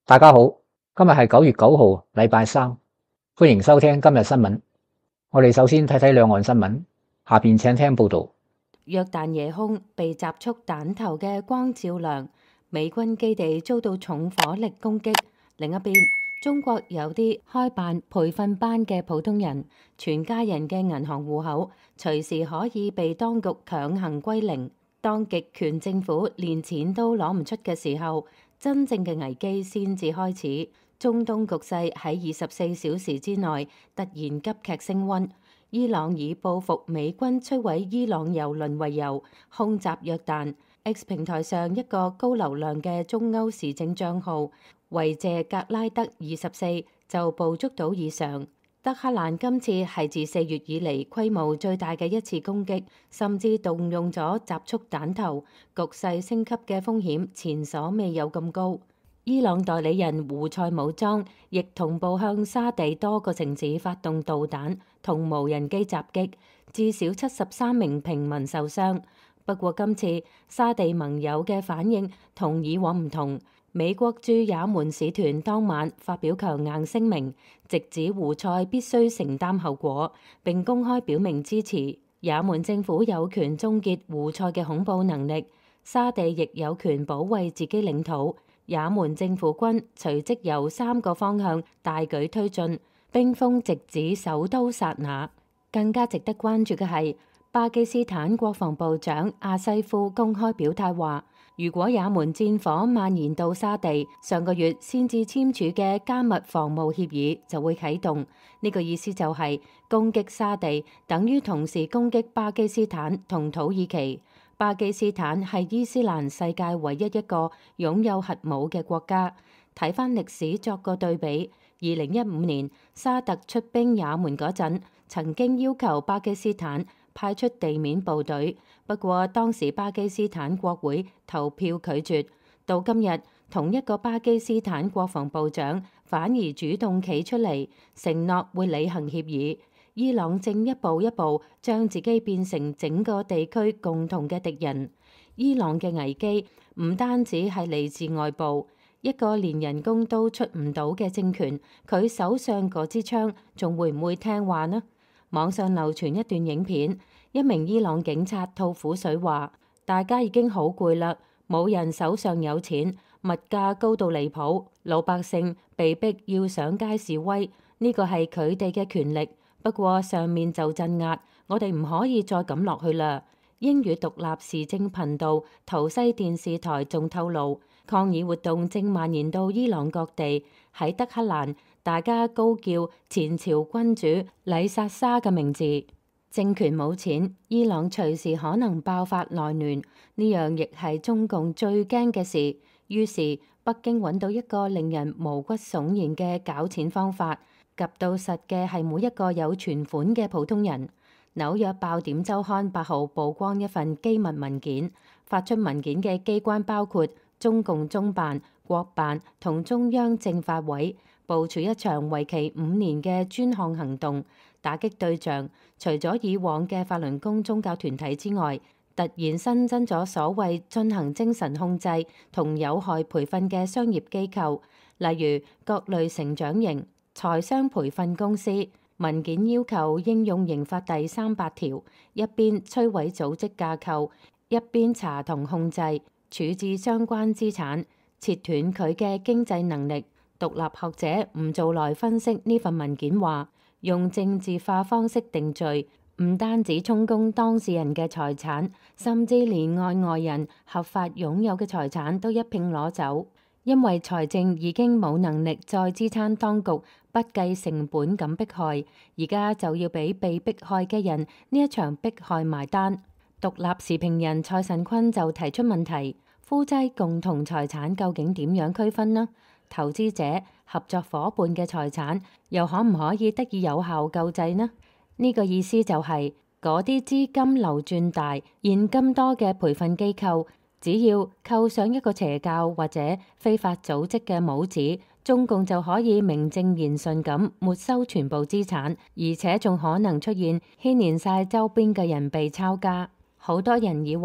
大家好，今日係9月9號，禮拜三，歡迎收聽今日新聞。我哋首先睇睇兩岸新聞，下邊請聽報道。 約旦夜空被集束彈頭嘅光照亮，美軍基地遭到重火力攻擊。另一邊，中國有啲開辦培訓班嘅普通人，全家人嘅銀行戶口隨時可以被當局強行歸零。當極權政府連錢都攞唔出嘅時候，真正嘅危機先至開始。中東局勢喺24小時之內突然急劇升溫。伊朗以報復美軍摧毀伊朗郵輪為由，空襲約旦。X 平台上一個高流量嘅中歐時政帳號維謝格拉德24就捕捉到異常。德黑蘭今次係自4月以嚟規模最大嘅一次攻擊，甚至動用咗集束彈頭，局勢升級嘅風險前所未有咁高。伊朗代理人胡塞武裝亦同步向沙地多個城市發動導彈同無人機襲擊，至少73名平民受傷。不過今次沙地盟友嘅反應同以往唔同。美國駐也門使團當晚發表強硬聲明，直指胡塞必須承擔後果，並公開表明支持。也門政府有權終結胡塞嘅恐怖能力，沙地亦有權保衛自己領土。也門政府軍隨即由3個方向大舉推進，兵鋒直指首都薩那。更加值得關注嘅係，巴基斯坦國防部長阿西夫公開表態話，如果也門戰火蔓延到沙地，上個月先至簽署嘅加密防務協議就會啟動。呢個意思就係攻擊沙地等於同時攻擊巴基斯坦同土耳其。巴基斯坦係伊斯蘭世界唯一一個擁有核武嘅國家。睇返歷史作個對比，2015年沙特出兵也門嗰陣，曾經要求巴基斯坦派出地面部隊，不過當時巴基斯坦國會投票拒絕。到今日，同一個巴基斯坦國防部長反而主動企出嚟，承諾會履行協議。伊朗正一步一步將自己變成整個地區共同嘅敵人。伊朗嘅危機唔單止係嚟自外部，一個連人工都出唔到嘅政權，佢手上嗰支槍仲會唔會聽話呢？網上流傳一段影片，一名伊朗警察吐苦水話：大家已經好攰啦，冇人手上有錢，物價高到離譜，老百姓被逼要上街示威，呢個係佢哋嘅權力。不過上面就鎮壓，我哋唔可以再咁落去啦。英語獨立時政頻道圖西電視台仲透露，抗議活動正蔓延到伊朗各地。喺德黑蘭，大家高叫前朝君主禮薩沙嘅名字。政權冇錢，伊朗隨時可能爆發內亂，呢樣亦係中共最驚嘅事。於是北京揾到一個令人毛骨悚然嘅搞錢方法。及到實嘅係每一個有存款嘅普通人。紐約爆點週刊8號曝光一份機密文件，發出文件嘅機關包括中共中辦、國辦同中央政法委，部署一場為期5年嘅專項行動，打擊對象除咗以往嘅法輪功宗教團體之外，突然新增咗所謂進行精神控制同有害培訓嘅商業機構，例如各類成長型財商培訓公司。文件要求應用刑法第300條，一邊摧毀組織架構，一邊查同控制、處置相關資產，切斷佢嘅經濟能力。獨立學者吳做來分析呢份文件話，用政治化方式定罪，唔單止充公當事人嘅財產，甚至連外人合法擁有嘅財產都一併攞走。因為財政已經冇能力再支撐當局不計成本咁迫害，而家就要俾被迫害嘅人呢一場迫害埋單。獨立時評人蔡慎坤就提出問題：夫妻共同財產究竟點樣區分呢？投資者、合作夥伴嘅財產又可唔可以得以有效救濟呢？呢個意思就係嗰啲資金流轉大、現金多嘅培訓機構，只要扣上一個邪教或者非法組織嘅帽子，中共就可以名正言順咁沒收全部資產，而且仲可能出現牽連晒周邊嘅人被抄家。好多人以為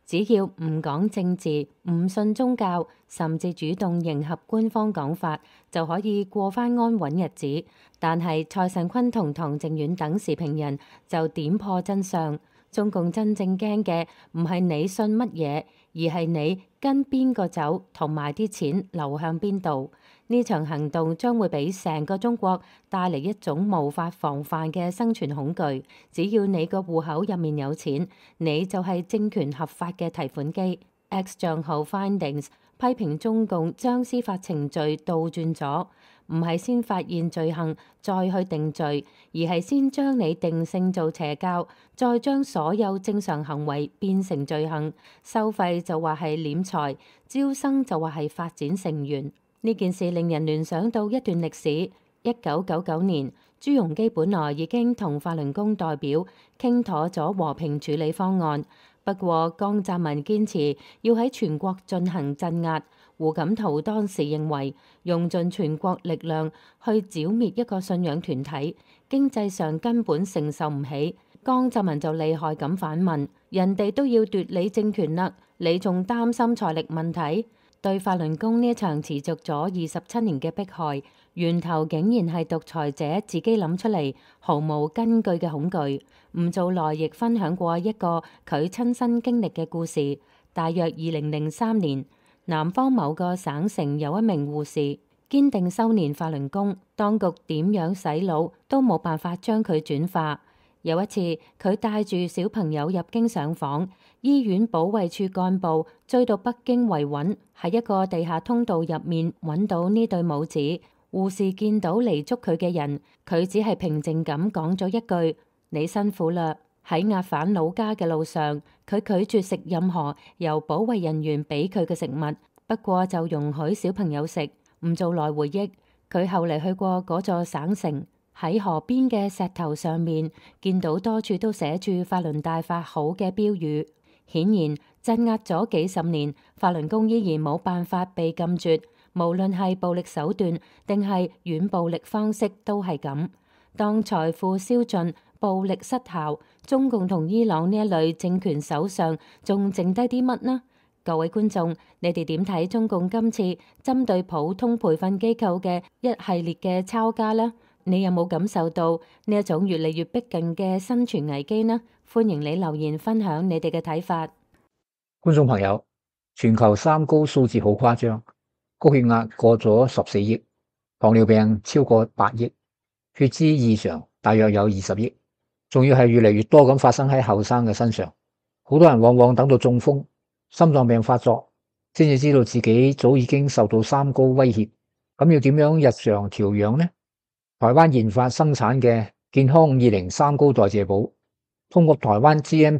只要唔講政治、唔信宗教，甚至主動迎合官方講法，就可以過返安穩日子。但係蔡尚坤同唐靖遠等時評人就點破真相，中共真正驚嘅唔係你信乜嘢，而係你跟邊個走，同埋啲錢流向邊度。呢場行動將會俾成個中國帶嚟一種無法防範嘅生存恐懼。只要你個戶口入面有錢，你就係政權合法嘅提款機。X 帳號 Findings 批評中共將司法程序倒轉咗，唔係先發現罪行再去定罪，而係先將你定性做邪教，再將所有正常行為變成罪行。收費就話係斂財，招生就話係發展成員。呢件事令人聯想到一段歷史。1999年，朱鎔基本來已經同法輪功代表傾妥咗和平處理方案，不過江澤民堅持要喺全國進行鎮壓。胡錦濤當時認為用盡全國力量去剿滅一個信仰團體，經濟上根本承受唔起。江澤民就厲害咁反問：人哋都要奪你政權啦，你仲擔心財力問題？對法輪功呢一場持續咗27年嘅迫害，源頭竟然係獨裁者自己諗出嚟，毫無根據嘅恐懼。唔做內亦分享過一個佢親身經歷嘅故事。大約2003年，南方某個省城有一名護士堅定修練法輪功，當局點樣洗腦都冇辦法將佢轉化。有一次，佢帶住小朋友入京上訪，醫院保衛處幹部追到北京維穩，喺一個地下通道入面揾到呢對母子。護士見到嚟捉佢嘅人，佢只係平靜咁講咗一句：你辛苦啦。喺押返老家嘅路上，佢拒絕食任何由保衛人員俾佢嘅食物，不過就容許小朋友食。唔做來回憶，佢後嚟去過嗰座省城。喺河邊嘅石頭上面見到多處都寫住法輪大法好嘅標語，顯然鎮壓咗幾十年，法輪功依然冇辦法被禁絕，無論係暴力手段定係軟暴力方式都係咁。當財富燒盡，暴力失效，中共同伊朗呢一類政權手上仲剩低啲乜呢？各位觀眾，你哋點睇中共今次針對普通培訓機構嘅一系列嘅抄家呢？你有冇感受到呢一種越嚟越逼近嘅生存危機呢？歡迎你留言分享你哋嘅睇法。 觀眾朋友，全球三高數字好誇張，高血壓過咗14億，糖尿病超過8億，血脂異常大約有20億，仲要係越嚟越多咁發生喺後生嘅身上。好多人往往等到中風、心臟病發作，先至知道自己早已經受到三高威脅。咁要點樣日常調養呢？台灣研發生產嘅健康520三高代謝寶，通過台灣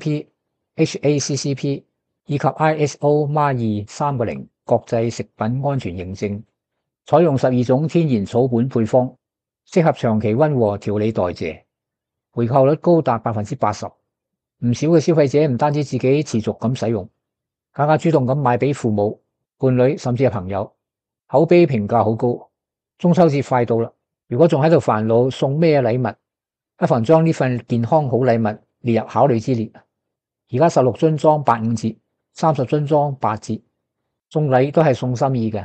GMP、HACCP 以及 ISO MA 230國際食品安全認證，採用12種天然草本配方，適合長期溫和調理代謝，回購率高達80%。唔少嘅消費者唔單止自己持續咁使用，更加主動咁買俾父母、伴侶甚至係朋友，口碑評價好高。中秋節快到啦，如果仲喺度煩惱送咩禮物，不妨將呢份健康好禮物列入考慮之列。而家16樽裝85折，30樽裝8折，送禮都係送心意嘅。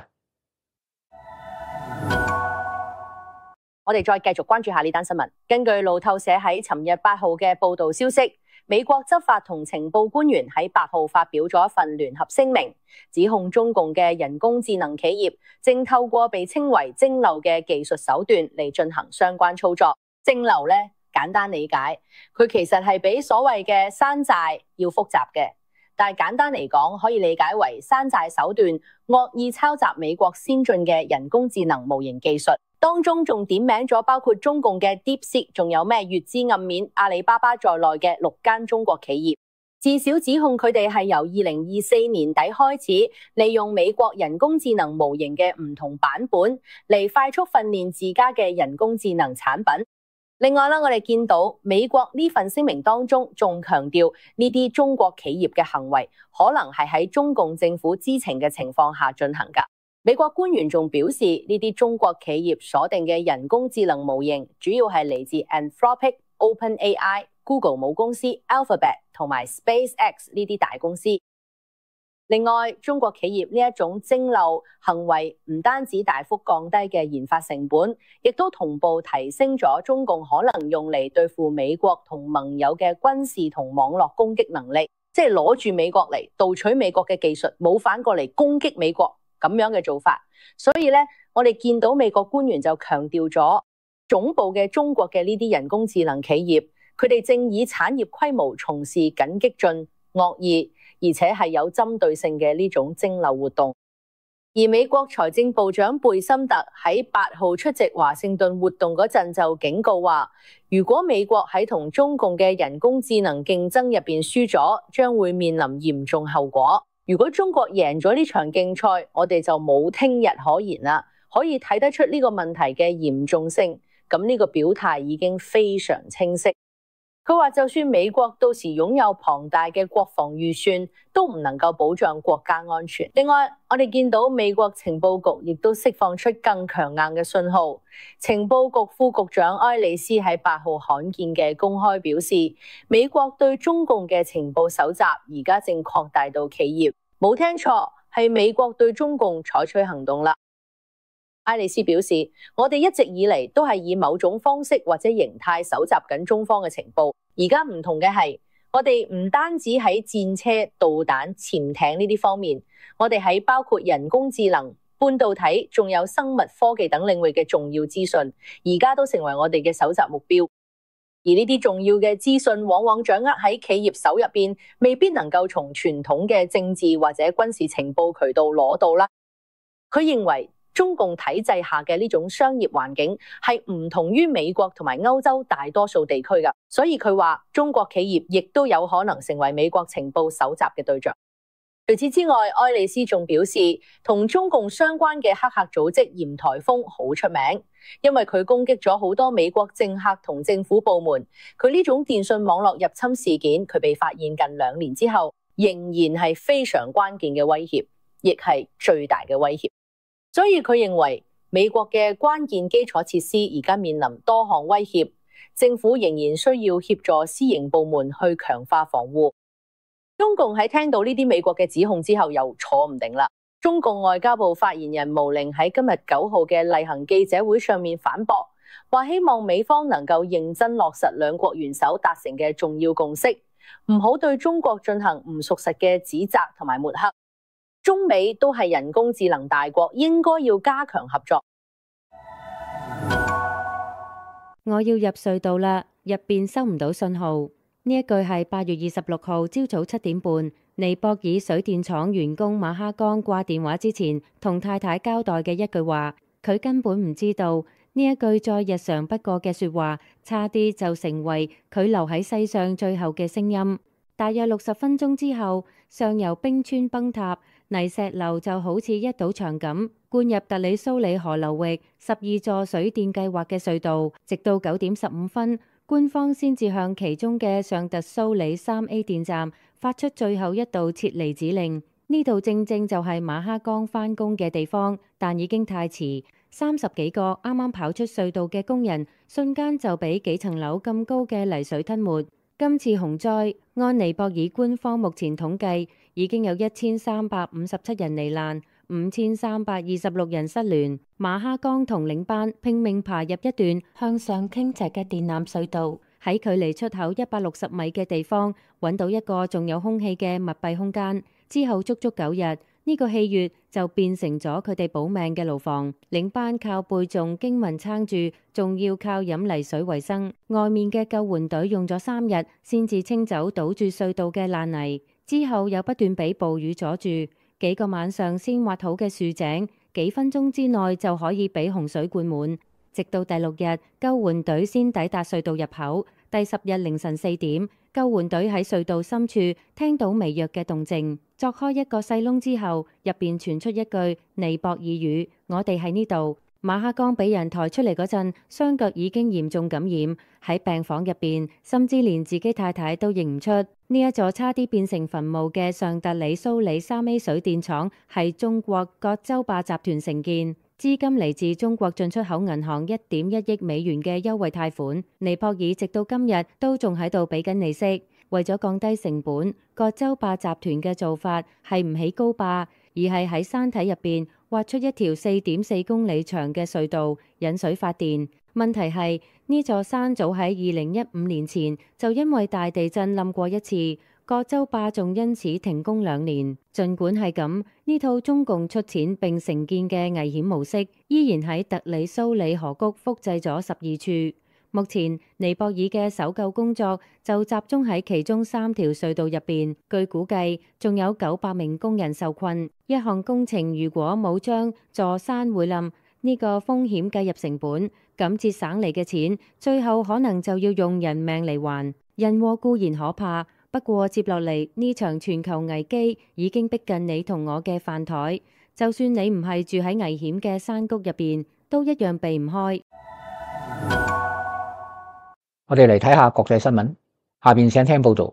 我哋再繼續關注下呢單新聞。根據路透社喺尋日8號嘅報道消息，美國執法同情報官員喺8號發表咗一份聯合聲明，指控中共嘅人工智能企業正透過被稱為蒸餾嘅技術手段嚟進行相關操作。蒸餾咧，簡單理解，佢其實係比所謂嘅山寨要複雜嘅，但係簡單嚟講，可以理解為山寨手段惡意抄襲美國先進嘅人工智能模型技術。當中仲點名咗包括中共嘅 DeepSeek， 仲有咩月之暗面、阿里巴巴在內嘅6間中國企業，至少指控佢哋係由2024年底開始，利用美國人工智能模型嘅唔同版本嚟快速訓練自家嘅人工智能產品。另外啦，我哋見到美國呢份聲明當中仲強調呢啲中國企業嘅行為可能係喺中共政府知情嘅情況下進行㗎。美國官員仲表示，呢啲中國企業鎖定嘅人工智能模型主要係嚟自 Anthropic、OpenAI、Google 母公司 Alphabet 同埋 SpaceX 呢啲大公司。 另外，中國企業呢一種蒸餾行為唔單止大幅降低嘅研發成本，亦都同步提升咗中共可能用嚟對付美國同盟友嘅軍事同網絡攻擊能力，即係攞住美國嚟盜取美國嘅技術，冇反過嚟攻擊美國咁樣嘅做法。所以咧，我哋見到美國官員就強調咗，總部嘅中國嘅呢啲人工智能企業，佢哋正以產業規模從事緊激進、惡意，而且係有針對性嘅呢種蒸餾活動。而美國財政部長貝森特喺8號出席華盛頓活動嗰陣就警告話，如果美國喺同中共嘅人工智能競爭入邊輸咗，將會面臨嚴重後果。如果中國贏咗呢場競賽，我哋就冇聽日可言啦。可以睇得出呢個問題嘅嚴重性，咁呢個表態已經非常清晰。佢話就算美國到時擁有龐大嘅國防預算，都唔能夠保障國家安全。另外，我哋見到美國情報局亦都釋放出更強硬嘅信號。情報局副局長埃里斯喺8號罕見嘅公開表示，美國對中共嘅情報搜集而家正擴大到企業。冇聽錯，係美國對中共採取行動啦。埃里斯表示，我哋一直以嚟都係以某種方式或者形態搜集緊中方嘅情報。而家唔同嘅係，我哋唔單止喺戰車、導彈、潛艇呢啲方面，我哋喺包括人工智能、半導體，仲有生物科技等領域嘅重要資訊，而家都成為我哋嘅搜集目標。而呢啲重要嘅資訊，往往掌握喺企業手入邊，未必能夠從傳統嘅政治或者軍事情報渠道攞到啦。佢認為，中共體制下嘅呢種商業環境係唔同於美國同埋歐洲大多數地區㗎，所以佢話中國企業亦都有可能成為美國情報搜集嘅對象。除此之外，埃里斯仲表示，同中共相關嘅黑客組織鹽台風好出名，因為佢攻擊咗好多美國政客同政府部門。佢呢種電信網絡入侵事件，佢被發現近2年之後，仍然係非常關鍵嘅威脅，亦係最大嘅威脅。所以佢認為美國嘅關鍵基礎設施而家面臨多項威脅，政府仍然需要協助私營部門去強化防護。中共喺聽到呢啲美國嘅指控之後又坐唔定啦。中共外交部發言人毛寧喺今日9號嘅例行記者會上面反駁，話希望美方能夠認真落實兩國元首達成嘅重要共識，唔好對中國進行唔屬實嘅指責同埋抹黑。中美都係人工智能大國，應該要加強合作。 我要入隧道啦，入邊收唔到信號。呢一句係8月26號朝早7點半，尼泊爾水電廠員工馬哈江掛電話之前同太太交代嘅一句話。佢根本唔知道呢一句再日常不過嘅說話，差啲就成為佢留喺世上最後嘅聲音。大約60分鐘之後，上游冰川崩塌，泥石流就好似一堵牆咁灌入特里蘇里河流域12座水電計劃嘅隧道，直到9點15分，官方先至向其中嘅上特蘇里3A 電站發出最後一道撤離指令。呢度正正就係馬哈江返工嘅地方，但已經太遲。30幾個啱啱跑出隧道嘅工人，瞬間就俾幾層樓咁高嘅泥水吞沒。今次洪災，按尼泊爾官方目前統計，已經有1357人罹難，5326人失聯。馬哈江同領班拼命爬入一段向上傾斜嘅電纜隧道，喺距離出口160米嘅地方揾到一個仲有空氣嘅密閉空間。之後足足9日，呢個氣穴就變成咗佢哋保命嘅牢房。領班靠背誦經文撐住，仲要靠飲泥水為生。外面嘅救援隊用咗3日先至清走堵住隧道嘅爛泥，之後又不斷俾暴雨阻住。幾個晚上先挖好嘅豎井，幾分鐘之內就可以俾洪水灌滿。直到第6日，救援隊先抵達隧道入口。第10日凌晨4點，救援隊喺隧道深處聽到微弱嘅動靜，鑿開一個細窿之後，入邊傳出一句尼泊爾語：我哋喺呢度。馬哈江俾人抬出嚟嗰陣，雙腳已經嚴重感染，喺病房入邊，甚至連自己太太都認唔出。呢一座差啲變成墳墓嘅上特里蘇里3A 水電廠係中國葛洲壩集團承建，資金嚟自中國進出口銀行1.1億美元嘅優惠貸款。尼泊爾直到今日都仲喺度俾緊利息。 為咗降低成本，葛洲壩集團嘅做法係唔起高壩，而係喺山體入邊挖出一條4.4公里長嘅隧道引水發電。問題係呢座山早喺2015年前就因為大地震冧過一次，葛洲壩仲因此停工2年。儘管係咁，呢套中共出錢並承建嘅危險模式，依然喺特里蘇里河谷複製咗12處。目前尼泊爾嘅搜救工作就集中喺其中3條隧道入邊，據估計仲有900名工人受困。一項工程如果冇將座山會冧呢個風險計入成本，咁節省嚟嘅錢，最後可能就要用人命嚟還。人禍固然可怕，不過接落嚟呢場全球危機已經逼近你同我嘅飯台，就算你唔係住喺危險嘅山谷入邊，都一樣避唔開。 我哋嚟睇下國際新聞，下邊請聽報道。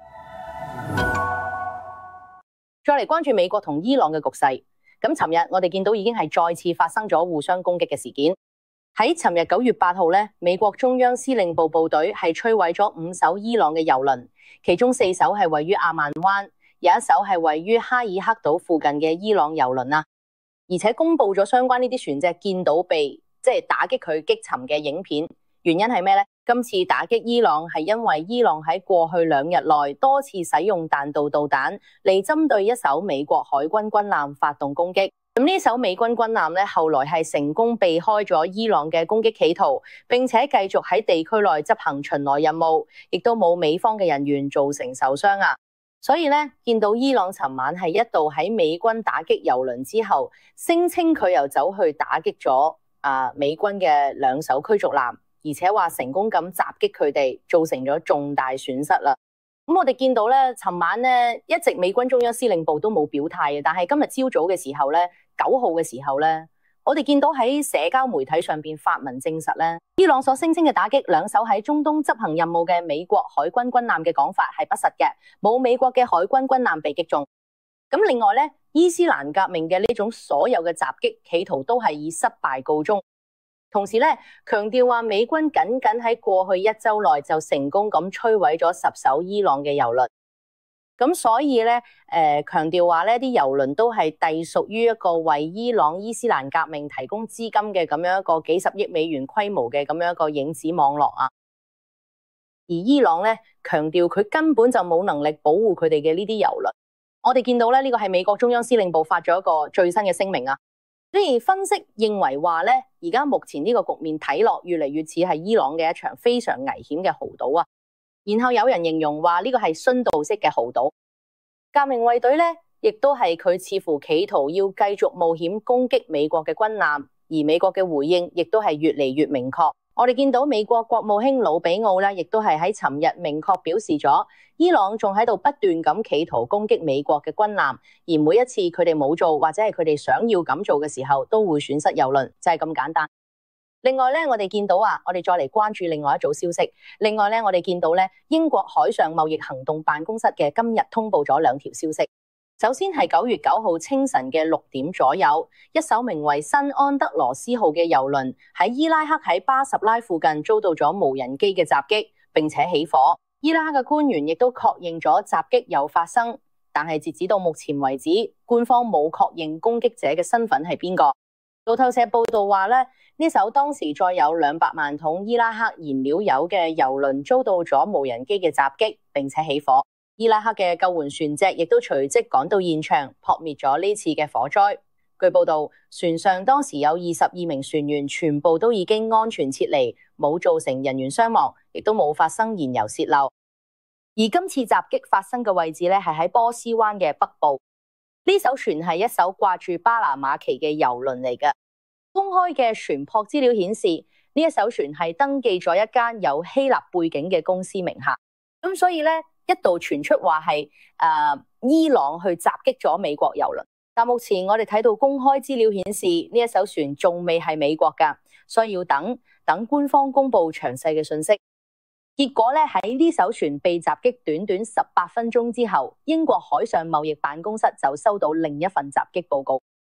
再嚟關注美國同伊朗嘅局勢。咁尋日我哋見到已經係再次發生咗互相攻擊嘅事件。喺尋日9月8號咧，美國中央司令部部隊係摧毀咗5艘伊朗嘅油輪，其中4艘係位於阿曼灣，有1艘係位於哈爾克島附近嘅伊朗油輪啊，而且公布咗相關呢啲船隻見到被打擊佢擊沉嘅影片。原因係咩呢？今次打擊伊朗係因為伊朗喺過去2日內多次使用彈道導彈嚟針對一艘美國海軍軍艦發動攻擊。咁呢艘美軍軍艦咧，後來係成功避開咗伊朗嘅攻擊企圖，並且繼續喺地區內執行巡邏任務，亦都冇美方嘅人員造成受傷啊。所以咧，見到伊朗尋晚係一度喺美軍打擊油輪之後，聲稱佢又走去打擊咗美軍嘅2艘驅逐艦，而且話成功咁襲擊佢哋，造成咗重大損失啦。咁我哋見到咧，尋晚咧一直美軍中央司令部都冇表態嘅，但係今日朝早嘅時候咧，9號嘅時候咧，我哋見到喺社交媒體上邊發文證實咧，伊朗所聲稱嘅打擊2艘喺中東執行任務嘅美國海軍軍艦嘅講法係不實嘅，冇美國嘅海軍軍艦被擊中。咁另外咧，伊斯蘭革命嘅呢種所有嘅襲擊企圖都係以失敗告終。同時咧，強調話美軍僅喺過去1週內就成功咁摧毀咗10艘伊朗嘅油輪。咁所以咧，強調話呢啲油輪都係隸屬於一個為伊朗伊斯蘭革命提供資金嘅咁樣一個幾十億美元規模嘅咁樣一個影子網絡啊。而伊朗咧強調佢根本就冇能力保護佢哋嘅呢啲油輪。我哋見到咧，呢個係美國中央司令部發咗一個最新嘅聲明啊。所以分析認為話咧，而家目前呢個局面睇落越嚟越似係伊朗嘅一場非常危險嘅豪賭啊。然後有人形容話呢個係殉道式嘅豪賭。革命衛隊咧，亦都係佢似乎企圖要繼續冒險攻擊美國嘅軍艦，而美國嘅回應亦都係越嚟越明確。我哋見到美國國務卿魯比奧咧，亦都係喺尋日明確表示咗，伊朗仲喺度不斷咁企圖攻擊美國嘅軍艦，而每一次佢哋冇做或者係佢哋想要咁做嘅時候，都會損失油輪，就係咁簡單。另外咧，我哋見到我哋再嚟關注另外一組消息。另外咧，我哋見到咧，英國海上貿易行動辦公室嘅今日通報咗2條消息。首先係9月9號清晨嘅6點左右，一艘名為新安德羅斯號嘅油輪喺伊拉克喺巴什拉附近遭到咗無人機嘅襲擊，並且起火。伊拉克嘅官員亦都確認咗襲擊有發生，但係截止到目前為止，官方冇確認攻擊者嘅身份係邊個。路透社報道話咧，呢艘當時載有200萬桶伊拉克燃料油嘅油輪遭到咗無人機嘅襲擊，並且起火。伊拉克嘅救援船隻亦都隨即趕到現場，撲滅咗呢次嘅火災。據報道，船上當時有22名船員，全部都已經安全撤離，冇造成人員傷亡，亦都冇發生燃油洩漏。而今次襲擊發生嘅位置咧，係喺波斯灣嘅北部。呢艘船係一艘掛住巴拿馬旗嘅油輪嚟嘅。公開嘅船舶資料顯示，呢一艘船係登記咗一間有希臘背景嘅公司名下。咁所以咧，一度傳出話係伊朗去襲擊咗美國油輪，但目前我哋睇到公開資料顯示呢一艘船仲未係美國㗎，所以要等官方公布詳細嘅信息。結果咧，喺呢艘船被襲擊短短18分鐘之後，英國海上貿易辦公室就收到另一份襲擊報告。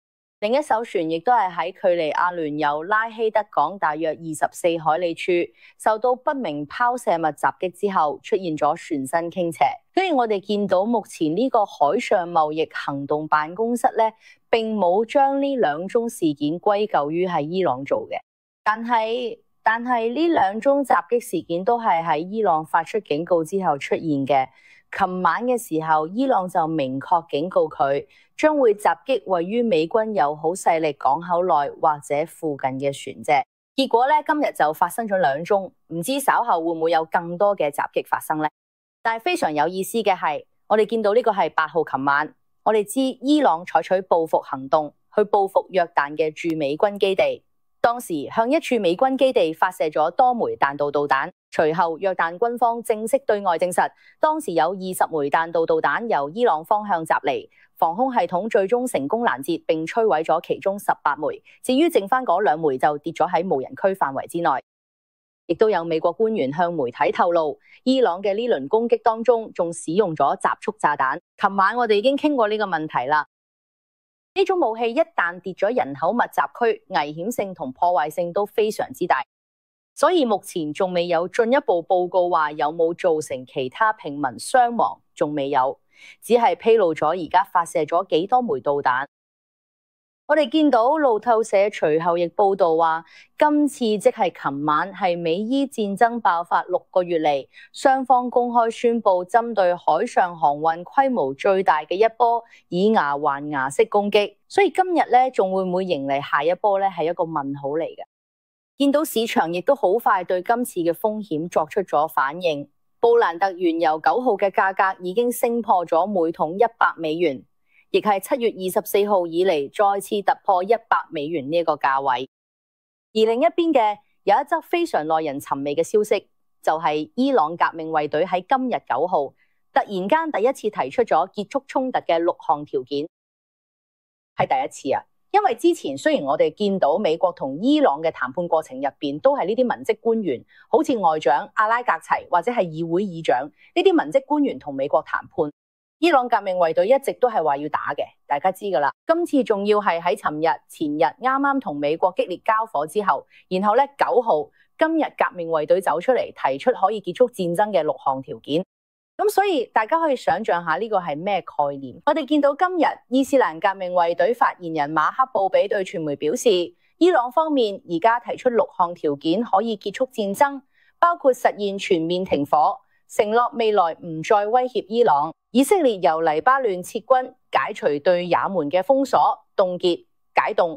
另一艘船亦都係喺距離阿聯酋拉希德港大約24海里處，受到不明拋射物襲擊之後，出現咗船身傾斜。所以我哋見到目前呢個海上貿易行動辦公室咧，並冇將呢兩宗事件歸咎於係伊朗做嘅。但係呢兩宗襲擊事件都係喺伊朗發出警告之後出現嘅。琴晚嘅時候，伊朗就明確警告佢將會襲擊位於美軍友好勢力港口內或者附近嘅船隻。結果咧，今日就發生咗兩宗，唔知稍後會唔會有更多嘅襲擊發生呢？但係非常有意思嘅係，我哋見到呢個係8號琴晚，我哋知伊朗採取報復行動去報復約旦嘅駐美軍基地。當時向一處美軍基地發射咗多枚彈道導彈，隨後約旦軍方正式對外證實，當時有20枚彈道導彈由伊朗方向襲嚟，防空系統最終成功攔截並摧毀咗其中18枚，至於剩翻嗰2枚就跌咗喺無人區範圍之內。亦都有美國官員向媒體透露，伊朗嘅呢輪攻擊當中仲使用咗集束炸彈。琴晚我哋已經傾過呢個問題啦。呢種武器一旦跌咗人口密集區，危險性同破壞性都非常之大，所以目前仲未有進一步報告話有冇造成其他平民傷亡，仲未有，只係披露咗而家發射咗幾多枚導彈。我哋見到路透社隨後亦報道話，今次即係琴晚係美伊戰爭爆發6個月嚟，雙方公開宣布針對海上航運規模最大嘅一波以牙還牙式攻擊，所以今日咧仲會唔會迎嚟下一波咧係一個問號嚟嘅。見到市場亦都好快對今次嘅風險作出咗反應，布蘭特原油9號嘅價格已經升破咗每桶100美元。亦係7月24號以嚟再次突破100美元呢個價位。而另一邊嘅有一則非常耐人尋味嘅消息，就係伊朗革命衛隊喺今日9號突然間第一次提出咗結束衝突嘅6項條件，係第一次啊！因為之前雖然我哋見到美國同伊朗嘅談判過程入邊都係呢啲文職官員，好似外長阿拉格齊或者係議會議長呢啲文職官員同美國談判。伊朗革命衛隊一直都係話要打嘅，大家知噶啦。今次仲要係喺前日啱啱同美國激烈交火之後，然後咧9號今日革命衛隊走出嚟提出可以結束戰爭嘅6項條件。咁所以大家可以想象下呢個係咩概念？我哋見到今日伊斯蘭革命衛隊發言人馬克布比對傳媒表示，伊朗方面而家提出6項條件可以結束戰爭，包括實現全面停火，承諾未來唔再威脅伊朗。以色列由黎巴嫩撤軍，解除對也門嘅封鎖，凍結、解凍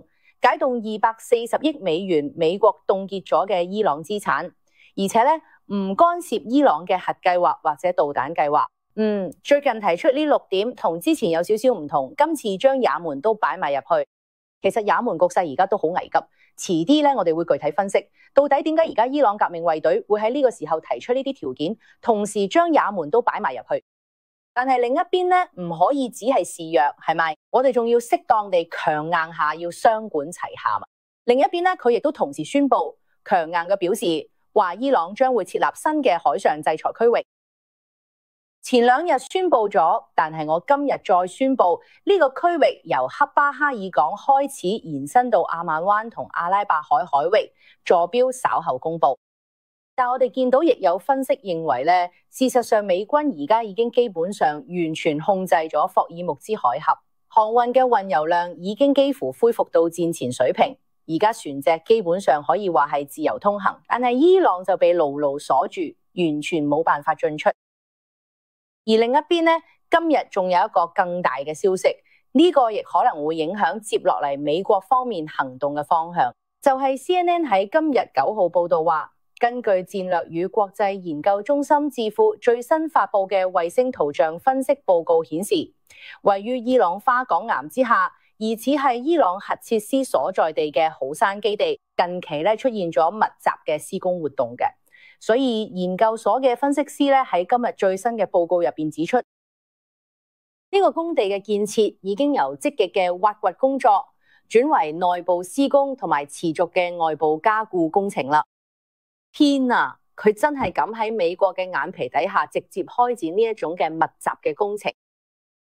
240億美元美國凍結咗嘅伊朗資產，而且咧唔干涉伊朗嘅核計劃或者導彈計劃。最近提出呢6點同之前有少少唔同，今次將也門都擺埋入去。其實也門局勢而家都好危急，遲啲咧我哋會具體分析到底點解而家伊朗革命衛隊會喺呢個時候提出呢啲條件，同時將也門都擺埋入去。但係另一邊咧，唔可以只係示弱，係咪？我哋仲要適當地強硬下，要雙管齊下嘛。另一邊咧，佢亦都同時宣布強硬嘅表示，話伊朗將會設立新嘅海上制裁區域。前2日宣布咗，但係我今日再宣布呢個區域由黑巴哈爾港開始延伸到阿曼灣同阿拉伯海海域，坐標稍後公布。但我哋見到亦有分析認為咧，事實上美軍而家已經基本上完全控制咗霍爾木茲海峽，航運嘅運油量已經幾乎恢復到戰前水平，而家船隻基本上可以話係自由通行，但係伊朗就被牢牢鎖住，完全冇辦法進出。而另一邊咧，今日仲有一個更大嘅消息，呢個亦可能會影響接落嚟美國方面行動嘅方向，就係 CNN 喺今日9號報道話，根據戰略與國際研究中心智庫最新發布嘅衛星圖像分析報告顯示，位於伊朗花崗岩之下，疑似係伊朗核設施所在地嘅好山基地，近期咧出現咗密集嘅施工活動嘅。所以研究所嘅分析師咧喺今日最新嘅報告入邊指出，呢個工地嘅建設已經由積極嘅挖掘工作轉為內部施工同埋持續嘅外部加固工程啦。天啊！佢真係敢喺美國嘅眼皮底下直接開展呢一種嘅密集嘅工程。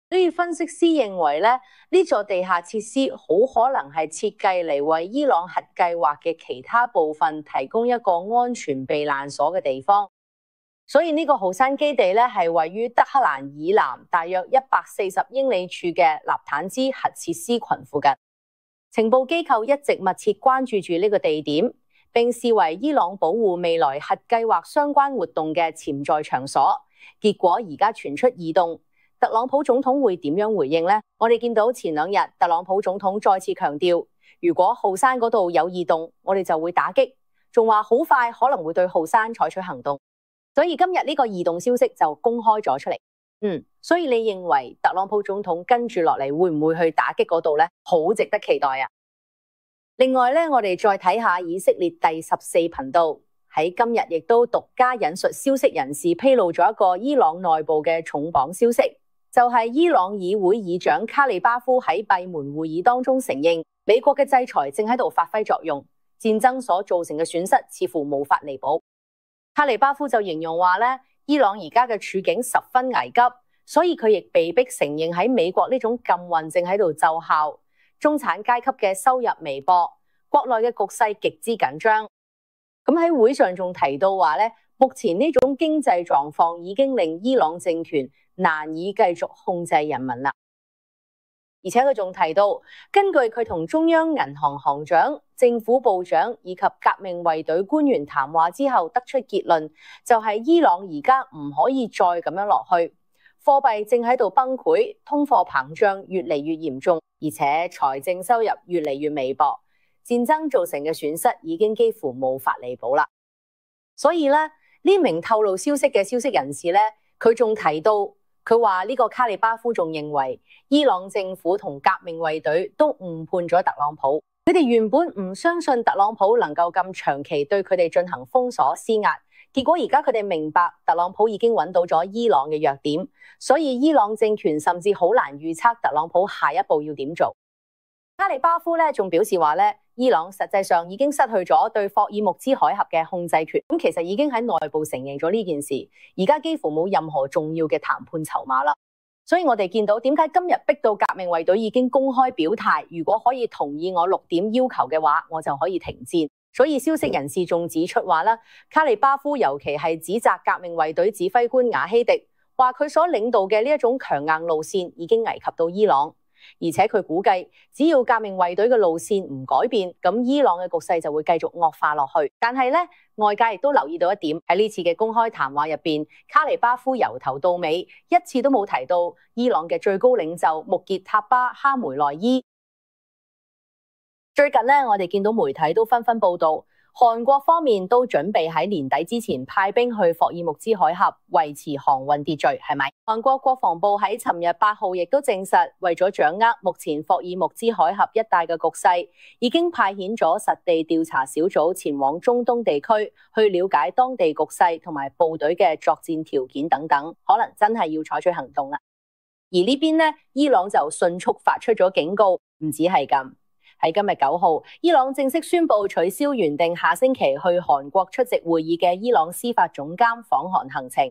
所以分析師認為咧，呢座地下設施好可能係設計嚟為伊朗核計劃嘅其他部分提供一個安全避難所嘅地方。所以呢個浩山基地咧係位於德黑蘭以南大約140英里處嘅納坦茲核設施群附近。情報機構一直密切關注住呢個地點，並視為伊朗保護未來核計劃相關活動嘅潛在場所。結果而家傳出異動，特朗普總統會點樣回應呢？我哋見到前2日特朗普總統再次強調，如果浩山嗰度有異動，我哋就會打擊，仲話好快可能會對浩山採取行動。所以今日呢個異動消息就公開咗出嚟。所以你認為特朗普總統跟住落嚟會唔會去打擊嗰度呢？好值得期待啊！另外咧，我哋再睇下以色列第14頻道喺今日亦都獨家引述消息人士披露咗一個伊朗內部嘅重磅消息，就係伊朗議會議長卡里巴夫喺閉門會議當中承認，美國嘅制裁正喺度發揮作用，戰爭所造成嘅損失似乎無法彌補。卡里巴夫就形容話咧，伊朗而家嘅處境十分危急，所以佢亦被迫承認喺美國呢種禁運正喺度奏效，中產階級嘅收入微薄，國內嘅局勢極之緊張。咁喺會上仲提到話咧，目前呢種經濟狀況已經令伊朗政權難以繼續控制人民啦。而且佢仲提到，根據佢同中央銀行行長、政府部長以及革命衛隊官員談話之後得出結論，就係伊朗而家唔可以再咁樣落去，貨幣正喺度崩潰，通貨膨脹越嚟越嚴重，而且財政收入越嚟越微薄，戰爭造成嘅損失已經幾乎無法彌補啦。所以咧，呢名透露消息嘅消息人士咧，佢仲提到，佢話呢個卡里巴夫仲認為伊朗政府同革命衛隊都誤判咗特朗普，佢哋原本唔相信特朗普能夠咁長期對佢哋進行封鎖施壓，結果而家佢哋明白特朗普已經揾到咗伊朗嘅弱點，所以伊朗政權甚至好難預測特朗普下一步要點做。卡里巴夫咧仲表示話咧，伊朗實際上已經失去咗對霍爾木茲海峽嘅控制權，咁其實已經喺內部承認咗呢件事，而家幾乎冇任何重要嘅談判籌碼啦。所以我哋見到點解今日逼到革命衛隊已經公開表態，如果可以同意我6點要求嘅話，我就可以停戰。所以消息人士仲指出話啦，卡里巴夫尤其係指責革命衛隊指揮官雅希迪，話佢所領導嘅呢一種強硬路線已經危及到伊朗。而且佢估計，只要革命衛隊嘅路線唔改變，咁伊朗嘅局勢就會繼續惡化落去。但係咧，外界亦都留意到一點，喺呢次嘅公開談話入邊，卡里巴夫由頭到尾一次都冇提到伊朗嘅最高領袖穆傑塔巴哈梅內伊。最近咧，我哋見到媒體都紛紛報道，韓國方面都準備喺年底之前派兵去霍爾木茲海峽維持航運秩序，係咪？韓國國防部喺尋日8號亦都證實，為咗掌握目前霍爾木茲海峽一帶嘅局勢，已經派遣咗實地調查小組前往中東地區，去了解當地局勢同埋部隊嘅作戰條件等等，可能真係要採取行動啦。而呢邊呢，伊朗就迅速發出咗警告，唔止係咁。喺今日9號，伊朗正式宣布取消原定下星期去韓國出席會議嘅伊朗司法總監訪韓行程。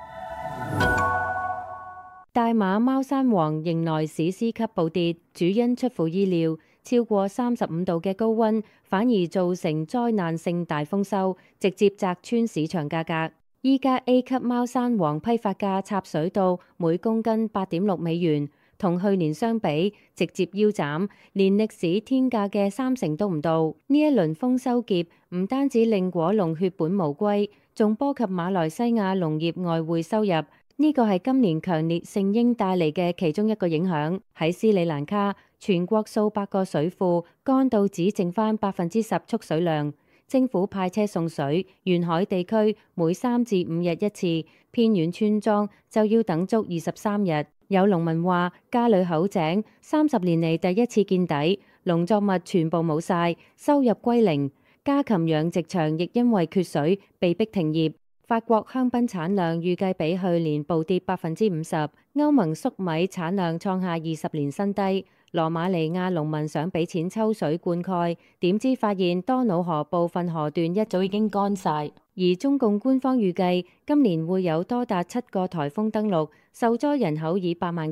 大馬貓山王迎來史詩級暴跌，主因出乎意料，超過35度嘅高溫反而造成災難性大豐收，直接砸穿市場價格。依家 A 級貓山王批發價插水到每公斤8.6美元。同去年相比，直接腰斬，連歷史天價嘅30%都唔到。呢一輪豐收劫唔單止令果農血本無歸，仲波及馬來西亞農業外匯收入。呢個係今年強烈聖嬰帶嚟嘅其中一個影響。喺斯里蘭卡，全國數百個水庫乾到只剩返10%蓄水量，政府派車送水，沿海地區每3至5日一次，偏遠村莊就要等足23日。有農民話家裏口井30年嚟第一次見底，農作物全部冇晒，收入歸零。家禽養殖場亦因為缺水被迫停業。法國香檳產量預計比去年暴跌50%，歐盟粟米產量創下20年新低。羅馬尼亞農民想俾錢抽水灌溉，點知發現多瑙河部分河段一早已經乾晒。而中共官方預計今年會有多達7個颱風登陸，受災人口以百萬計。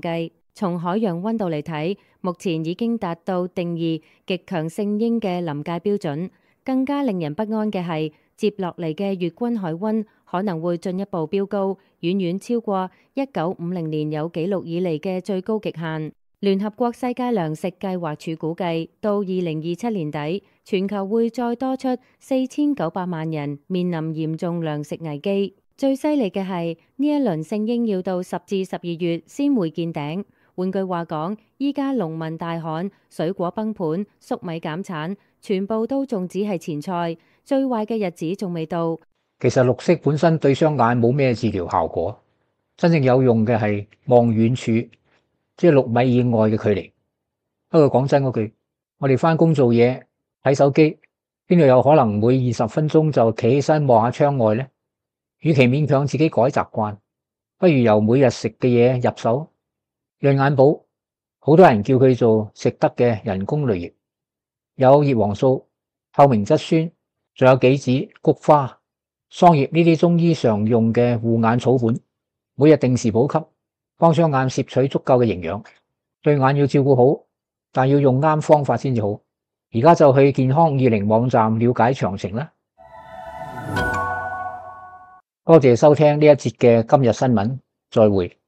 從海洋溫度嚟睇，目前已經達到定義極強聖嬰嘅臨界標準。更加令人不安嘅係，接落嚟嘅月均海溫可能會進一步飆高，遠遠超過1950年有紀錄以嚟嘅最高極限。聯合國世界糧食計劃署估計，到2027年底，全球會再多出4900萬人面臨嚴重糧食危機。最犀利嘅係，呢一輪聖嬰要到10至12月先會見頂。換句話講，依家農民大旱、水果崩盤、粟米減產，全部都仲只係前菜，最壞嘅日子仲未到。 其實綠色本身對雙眼冇咩治療效果，真正有用嘅係望遠處，即係6米以外嘅距離。不過講真嗰句，我哋返工做嘢睇手機，邊度有可能每20分鐘就企起身望下窗外呢？與其勉強自己改習慣，不如由每日食嘅嘢入手。潤眼寶，好多人叫佢做食得嘅人工淚液，有葉黃素、透明質酸，仲有杞子、菊花、桑葉呢啲中醫常用嘅護眼草本，每日定時補給，幫雙眼攝取足夠嘅營養。對眼要照顧好，但要用啱方法先至好。而家就去健康20網站了解詳情啦。多謝收聽呢一節嘅今日新聞，再會。